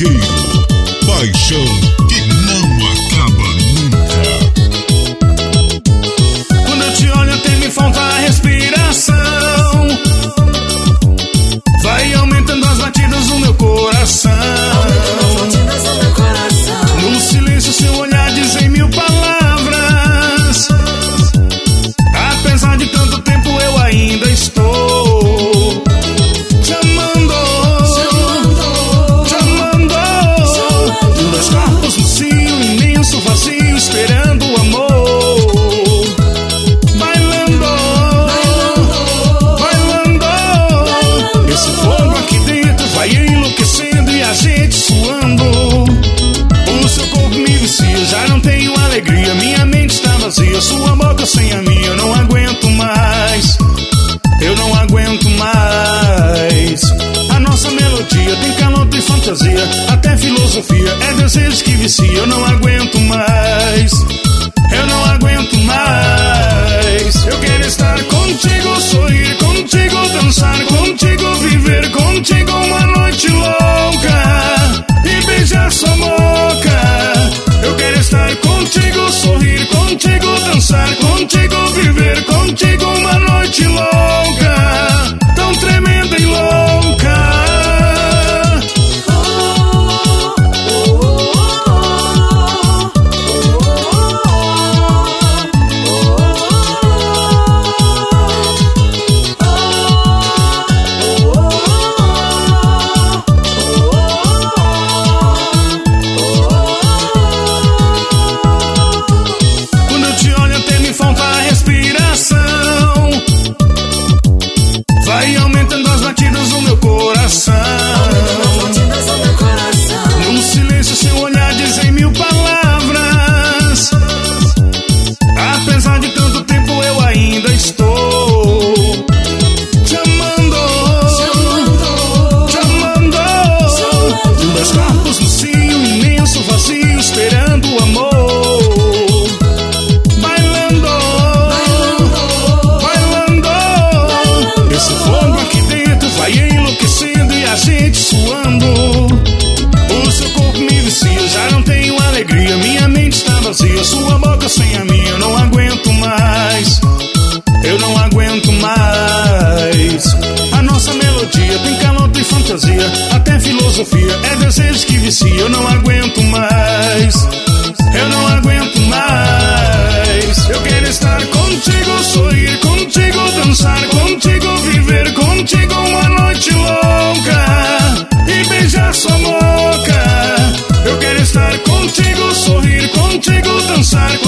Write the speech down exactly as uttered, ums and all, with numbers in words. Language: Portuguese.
Vaqueiro, paixão que não acaba nunca. Quando eu te olho até me falta a respiração, vai aumentando as batidas do meu coração. No silêncio seu olhar diz em mil palavras, apesar de tanto tempo eu ainda estou te amando, te amando, dois corpos no cio, imenso vazio, esperando o amor, bailando, bailando, esse fogo aqui dentro vai enlouquecendo e a gente suando. O seu corpo me vicia, já não tenho alegria, minha mente está vazia, sua boca sem a minha, eu não aguento mais, eu não aguento mais. A nossa melodia tem calor, tem fantasia, até filosofia, é desejo que vicia, eu não aguento mais, eu não aguento mais. Eu quero estar contigo, sorrir contigo, dançar contigo, viver contigo uma noite louca e beijar sua boca. Eu quero estar contigo, sorrir contigo, dançar contigo, viver contigo uma noite louca, tão tremenda e louca. Vai aumentando as batidas do meu coração. No silêncio seu olhar diz em mil palavras, apesar de tanto tempo eu ainda estou te amando, te amando, dois corpos no cio, imenso vazio, esperando o amor, bailando, bailando, esse fogo aqui dentro vai enlouquecendo e a gente suando. O seu corpo me vicia, já não tenho alegria, minha mente está vazia, sua boca sem a minha, eu não aguento mais, eu não aguento mais. A nossa melodia tem calor, tem fantasia, até filosofia, é desejo que vicia, eu não aguento mais, eu não aguento mais. Eu quero estar contigo, sorrir contigo, dançar contigo, viver contigo uma noite louca e beijar sua boca. Eu quero estar contigo, sorrir contigo, dançar